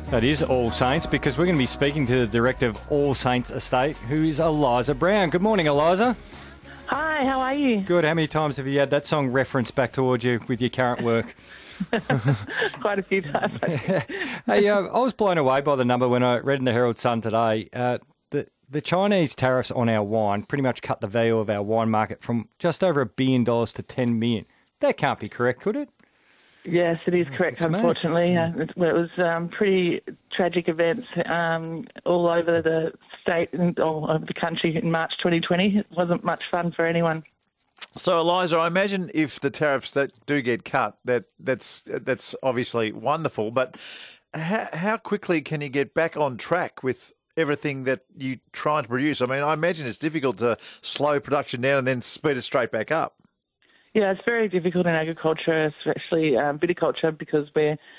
That is All Saints, because we're going to be speaking to the director of All Saints Estate, who is Eliza Brown. Good morning, Eliza. Hi, how are you? Good. How many times have you had that song referenced back towards you with your current work? Quite a few times. Hey, I was blown away by the number when I read in the Herald Sun today. The Chinese tariffs on our wine pretty much cut the value of our wine market from just over $1 billion to $10 million. That can't be correct, could it? Yes, it is correct, unfortunately. It was pretty tragic events all over the state and all over the country in March 2020. It wasn't much fun for anyone. So, Eliza, I imagine if the tariffs that do get cut, that's obviously wonderful. But how quickly can you get back on track with everything that you try to produce? I mean, I imagine it's difficult to slow production down and then speed it straight back up. Yeah, it's very difficult in agriculture, especially viticulture, because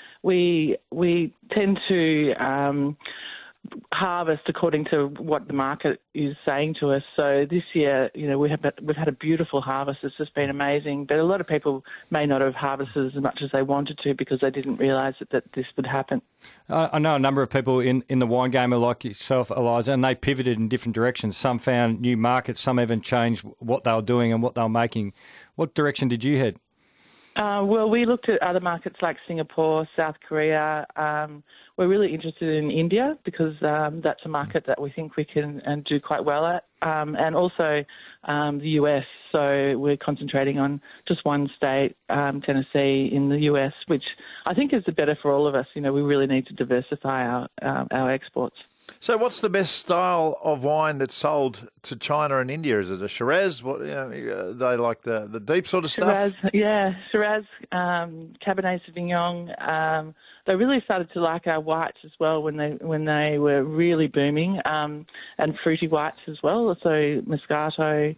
we tend to harvest according to what the market is saying to us. So this year, we've had a beautiful harvest. It's just been amazing. But a lot of people may not have harvested as much as they wanted to because they didn't realise that this would happen. I know a number of people in the wine game are like yourself, Eliza, and they pivoted in different directions. Some found new markets, some even changed what they were doing and what they were making. What direction did you head? Well, we looked at other markets like Singapore, South Korea. We're really interested in India because that's a market that we think we can and do quite well at, and also the US. So we're concentrating on just one state, Tennessee, in the US, which I think is better for all of us. We really need to diversify our exports. So what's the best style of wine that's sold to China and India? Is it a Shiraz? What they like the deep sort of Shiraz, stuff? Yeah, Shiraz, Cabernet Sauvignon. They really started to like our whites as well when they were really booming, and fruity whites as well. So Moscato,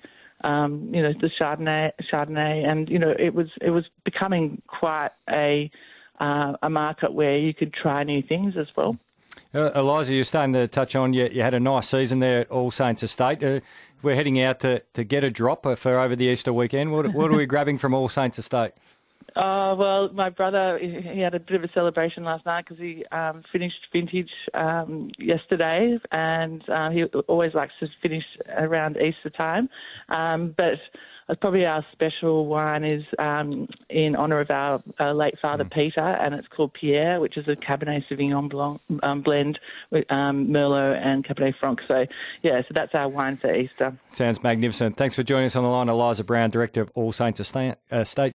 the Chardonnay, and it was becoming quite a market where you could try new things as well. Eliza, you're starting to touch on, you had a nice season there at All Saints Estate. We're heading out to get a drop for over the Easter weekend. What are we grabbing from All Saints Estate? Well, my brother, he had a bit of a celebration last night because he finished vintage yesterday, and he always likes to finish around Easter time. But probably our special wine is in honour of our late father, Peter, and it's called Pierre, which is a Cabernet Sauvignon Blanc blend with Merlot and Cabernet Franc. So that's our wine for Easter. Sounds magnificent. Thanks for joining us on the line, Eliza Brown, Director of All Saints Estate.